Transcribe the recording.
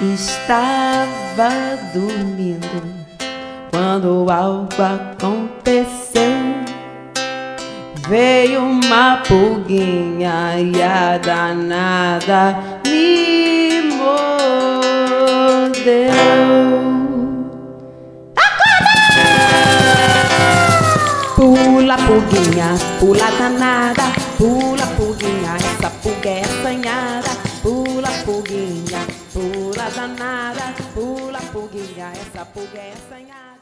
Estava dormindo quando algo aconteceu. Veio uma pulguinha e a danada me mordeu. Pula, pulguinha, pula danada, pula, pulguinha, essa pulga é assanhada. Pula, pulguinha, pula danada, pula, pulguinha, essa pulga é assanhada.